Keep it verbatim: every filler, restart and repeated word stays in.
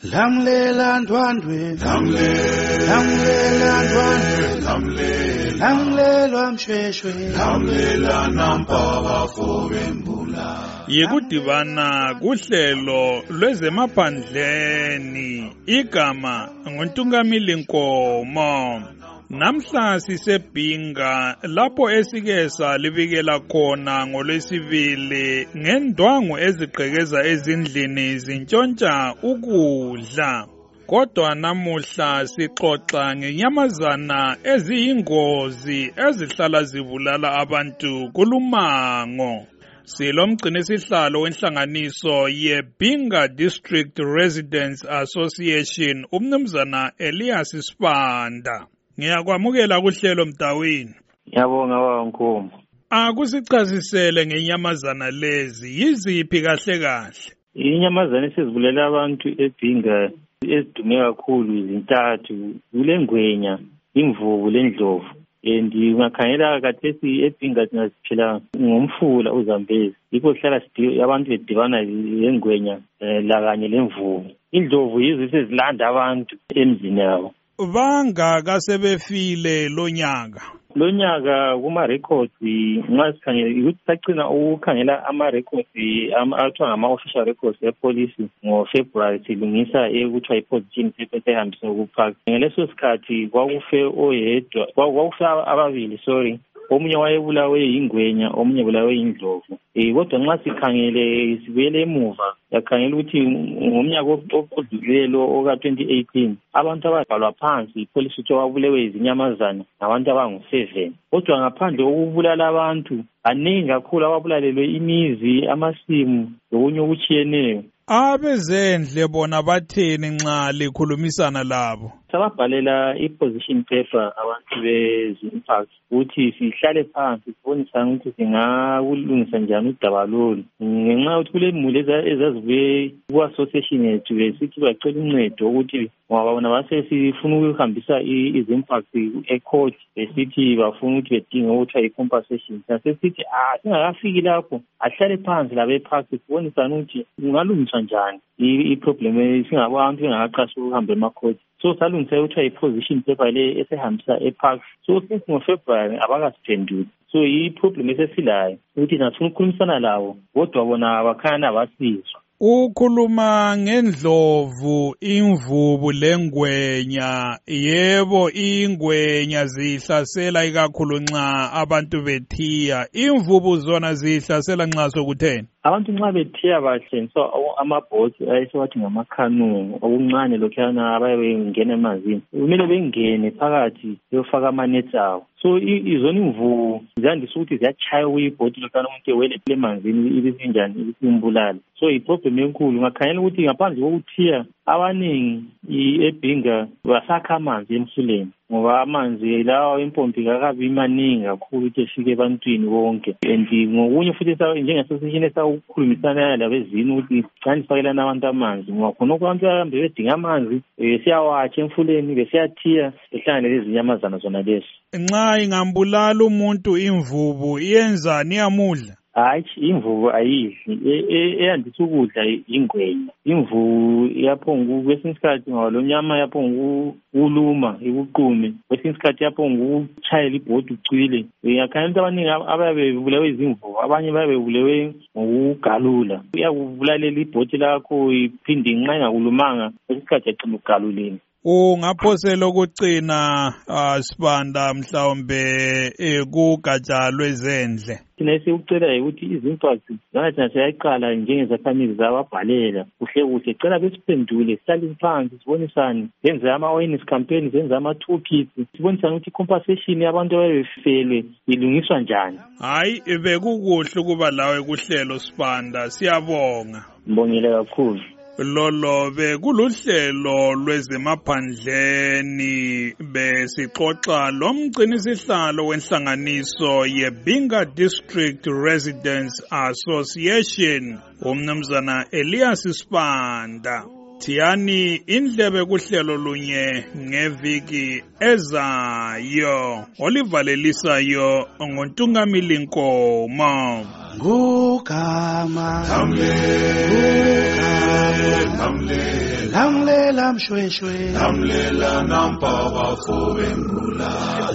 Lamlela ndwandwe, lamlela ndwandwe, lamlela mshweshwe, lamlela nampaka fobembula. Yekudibana kuhlelo lwezemaphandleni igama nguNtungamili Nkomo. Namhla sisebhinga lapho esike salibikela khona ngolwesibili ngendwangu eziqhekeza ezindlini zintshontsha ukudla. Kodwa namuhla sixoxa ngenyamazana eziyingozi ezihlala zibulala abantu kulumango. Silomgcinisihlalo wenhlanganiso yeBhinga District Residents Association umnumzana Elias Sibanda. Ngiyakwamukela kuhlelo Mdawini. Ngiyabonga waNkomo. Akusichazisele ngenyamazana lezi yiziphi kahle kahle. Inyamazana esizibulela abantu eBhinga ezidume kakhulu izintathu kulengwenya, imvubu lendlovu. And ungakhangela kathesi eBhinga siphila ngomfula uZambezi. Yikho hlala abantu bedibana lengwenya la kanye lemvubu. Indlovu yizo esizilanda abantu emzini yabo. Bangaka sebefile lonyaka? Lonyaka kuma records nxa sikhangela ukuthi sacina ukukhangela ama records athiwa ngama official records epolice ngo February silungisa ekuthiwa iposition paper ehambisa ukupaka. Ngaleso sikhathi kwakufe oyedwa, kwakufe ababili sorry. Omunye wayebulawe ingwenya, omunye ebulawe indlovu. Eh kodwa nxa sikhangele sibuyele emuva yakhangela ukuthi ngomnyaka odlulelo oka twenty eighteen abantu ababhalwa phansi ipolice ukuthi wabulewe izinyamazana nabantu abangu seven. Kodwa ngaphandle kokubulala abantu aningi kakhulu ababulalelwe imizi, amasimu lokunye okuchiyeneyo. Abezendle bona batheni nxa likhulumisana labo? Sababhalela iposition paper abantu bezimpact ukuthi sihlale phansi sibonisane ukuthi singakulungisa njani udaba lolu. Ngenxa yokuthi kule muli ezazibuye ku-association yethu besithi bacela uncedo ukuthi ngoba bona base sifuna ukuhambisa izimpact e-court besithi bafuna ukuthi bedinge ukuthiwa i-compensation. Sasithi ah singakafiki lapho ahlale phansi labe-park sibonisane ukuthi kungalungiswa njani i-problem singabantu bengakaqasha ukuhamba ema-court. So salungisa ukuthiwa i-position paper le esehambisa e-park. So since ngoFebruary abakasiphenduli. So i-problem esesilayo ukuthi nasifuna ukukhulumisana lawo kodwa bona abakhanya abasizwa. Ukhuluma ngendlovu, imvubu lengwenya. Yebo, ingwenya zihlasela ikakhulu nxa abantu bethiya. Imvubu zona zihlasela nxa sokutheni? Abantu nxa bethiya bahlengiswa amabhoti ayesewathi ngamakhanu okuncane lokhana abaye bengena emanzini. Kumele bengene phakathi beyofaka amanethi abo. So izona imvubu zandisa ukuthi ziyachaya uyibhoti lokhana umuntu ewele emanzini ibisinjani ibisimbulala. So iproblem enkulu ngakhanyela ukuthi ngaphandle kokuthiya abaningi eBhinga basakha amanzi emfuleni ngoba amanzi lawo impompi kakabi maningi kakhulu ukuthi efike ebantwini bonke. And ngokunye futhi njengasesishini esawukhulumisana labezini ukuthi xa nifakelana abantu amanzi ngoba khona abantu bahambe bedinga amanzi besiyawatsha emfuleni besiyathiya behlangane lezinyamazana zona lezi. Nxa ingambulala umuntu imvubu iyenzani iyamudla? Hayi imvubu ayidli eyandisa ukudla ingwenya. Imvubu iyaphonga kwesinye isikhathi ngoba lo nyama yaphonga ukuluma ikuqume, kwesinye isikhathi yaphonga ukuchayela ibhodi ucwile. Yakhanya abaningi ababe bebulawe izimvubu, abanye babe bebulewe ngokugalula. Uyakubulalela ibhodi lakho iphinde inxa ingakulumanga kwesinye isikhathi yacina ugaluleni. Ungaphosela ukucina Sibanda mhlawumbe kugatsha lwezendle. Thina sikucela ukuthi izimpact nathi siyayiqala njengezakhamizi zababhalela kuhle kuhle cela besiphendule sihlale phansi sibonisane senze ama-awareness campaign senze ama-toolkits sibonisane ukuthi i-compensation yabantu ababefelwe ilungiswa njani. Hayi bekukuhle ukuba lawe kuhlelo Sibanda, siyabonga. Ngibongile kakhulu. Lolo bekuluhlelo lwezemaphandleni besixoxa lomgcinisihlalo wenhlanganiso yeBhinga District Residents Association umnumzana Elias Sibanda. Thiyani indlebe kuhlelo lunye ngeviki ezayo. Olivalelisayo nguNtungamili Nkomo. ngugama Lamlela, lamlela, lamlela mshweshwe lamlela nampa bafowembula.